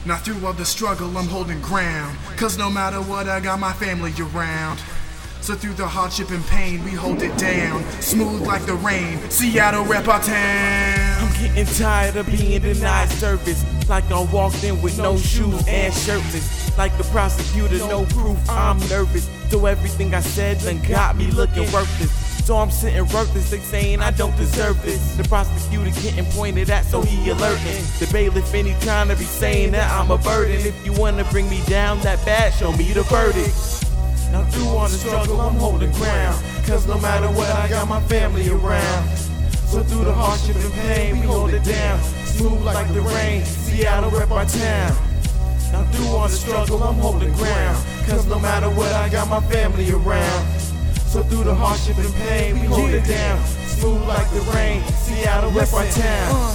Now through all the struggle I'm holding ground, cause no matter what I got my family around. So through the hardship and pain we hold it down, smooth like the rain, Seattle rep our town. I'm getting tired of being denied service, like I walked in with no shoes and shirtless. Like the prosecutor, no proof, I'm nervous. So everything I said done got me looking worthless. So I'm sitting worthless, they saying I don't deserve this. The prosecutor getting pointed at, so he alerting. The bailiff and he trying to be saying that I'm a burden. If you wanna bring me down that bad, show me the verdict. Now through all the struggle, I'm holding ground, cause no matter what, I got my family around. So through the hardship and pain, we hold it down, smooth like the rain, Seattle rep our town. Now through all the struggle, I'm holding ground, cause no matter what, I got my family around. So through the hardship and pain, we hold it down, smooth like the rain, Seattle rep our town.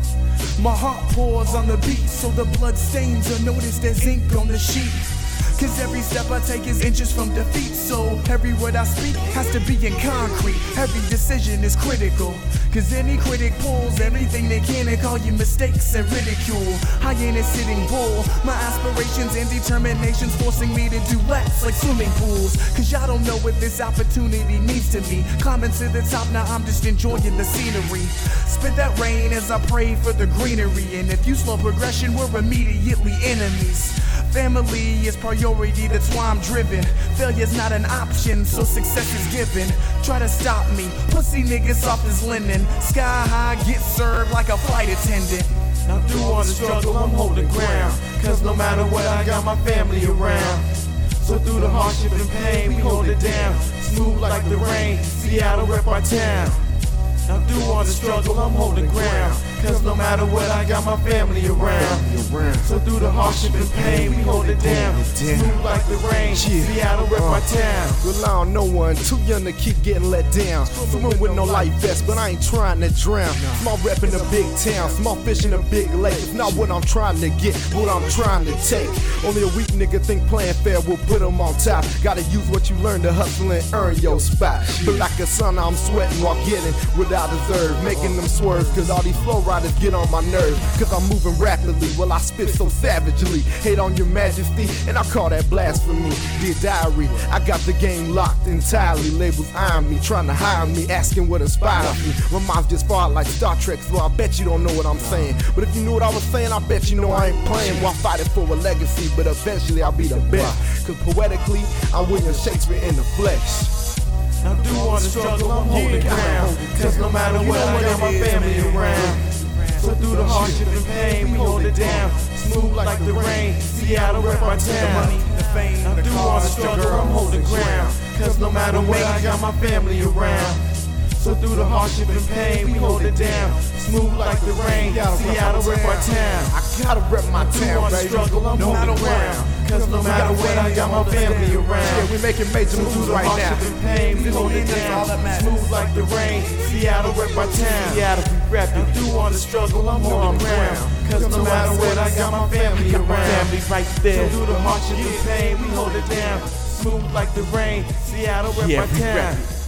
My heart pours on the beat, so the blood stains are noticed as ink on the sheet. Cause every step I take is inches from defeat. So every word I speak has to be in concrete. Every decision is critical, cause any critic pulls everything they can and call you mistakes and ridicule. I ain't a sitting bull, my aspirations and determinations forcing me to do laps like swimming pools. Cause y'all don't know what this opportunity means to me. Climbing to the top, now I'm just enjoying the scenery. Spit that rain as I pray for the greenery. And if you slow progression, we're immediately enemies. Family is priority, that's why I'm driven. Failure's not an option, so success is given. Try to stop me, pussy niggas off his linen. Sky high, get served like a flight attendant. Now through all the struggle, I'm holding ground, cause no matter what, I got my family around. So through the hardship and pain, we hold it down, smooth like the rain, Seattle rep our town. Now through all the struggle, I'm holding ground, cause no matter what, I got my family around. So through the hardship and pain, we hold it down, smooth like the rain, Seattle rep our town. Rely on no one, too young to keep getting let down. Swimming with no life vest, but I ain't trying to drown. Small rep in a big town, small fish in a big lake. It's not what I'm trying to get, what I'm trying to take. Only a weak nigga think playing fair will put him on top. Gotta use what you learn to hustle and earn your spot. But like a son, I'm sweating while getting without deserve, making them swerve, cause all these flow riders get on my nerves. Cause I'm moving rapidly while I spit so savagely. Hate on your majesty, and I call that blasphemy. Dear diary, I got the game locked entirely. Labels eyeing me, trying to hire me, asking what inspires me. My mind's just far like Star Trek, so I bet you don't know what I'm saying. But if you knew what I was saying, I bet you know I ain't playing. While fighting for a legacy, but eventually I'll be the best. Cause poetically, I'm William Shakespeare in the flesh. Now through all the struggle, I'm holding ground, cause no matter what, I got my family around. So through the hardship and pain, we hold it down, smooth like the rain, Seattle rep our town. Now through all the struggle, I'm holding ground, cause no matter what, I got my family around. So through the hardship and pain, we hold it down, smooth like the rain, Seattle rep our town. I gotta rep my town, baby. Struggle, I'm holding ground, cause no matter what, I got my family around. Yeah, we making major moves right now. Pain, we hold it down, smooth like the rain, Seattle rep our town. Seattle be reppin'. Through all the struggle, I'm holding ground, cause no matter what, I got my family around. Family right there. So through the hardship and pain, we hold it down, smooth like the rain, Seattle rep our town.